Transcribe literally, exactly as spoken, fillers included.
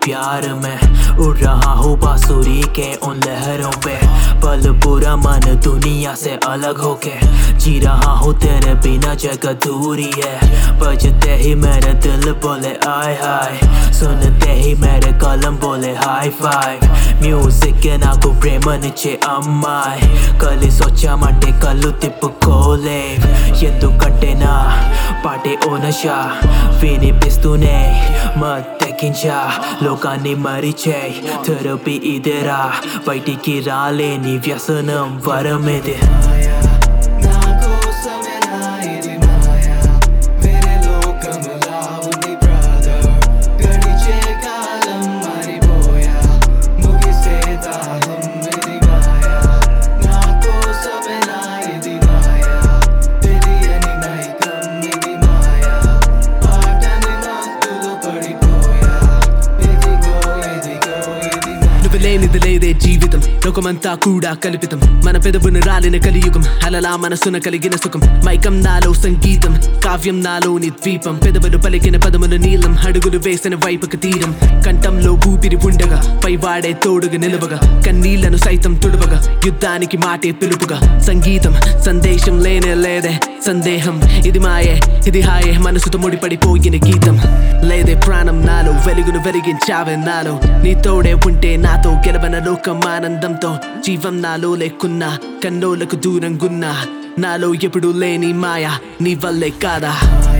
प्यार में उड़ रहा हूँ बांसुरी के उन लहरों पे। पल पूरा मन दुनिया से अलग होके जी रहा हूँ तेरे बिना जगह दूरी है। बजते ही मेरे दिल बोले आय हाय, सुनते ही मेरे कलम बोले हाई फाइव। म्यूजिक నాకు ప్రేమనిచ్చే అమ్మాయి, కలిసొచ్చా అంటే కళ్ళు తిప్పుకోలే। ఎందుకంటే నా పాటే ఓ నశా, వినిపిస్తూనే మత్తెక్కించా లోకాన్ని మరిచేయ్। థెరపీ ఇదేరా, బయటికి రాలేని వ్యసనం వరమిదే। లేనిది లేదే జీవితం, లోకమంతా కూడా కల్పితం। మన పెదవున రాలిన కలియుగం, అలలా మనసున కలిగిన సుఖం। మైకం నాలో సంగీతం, కావ్యం నాలోని ద్వీపం। పెదవులు పలికిన పదములు నీలం, అడుగులు వేసిన వైపుక తీరం। కంఠంలో ఊపిరి ఉండగా పైవాడే తోడుగా నిలవగా, కన్నీళ్లను సైతం తుడవగా యుద్ధానికి మాటే పిలుపుగా। సంగీతం సందేశం లేనే లేదే సందేహం, ఇది మాయే ఇది హాయే మనసుతో ముడిపడిపోయిన గీతం। లేదే ప్రాణం నాలో, వెలుగును వెలిగించావే నాలో। నీ తోడే ఉంటే నాతో గెలవన లోకం ఆనందంతో। జీవం నాలో లేకున్నా కన్నోలకు దూరంగున్నా, నాలో ఎప్పుడు లేని మాయ నీ వల్లే కాదా।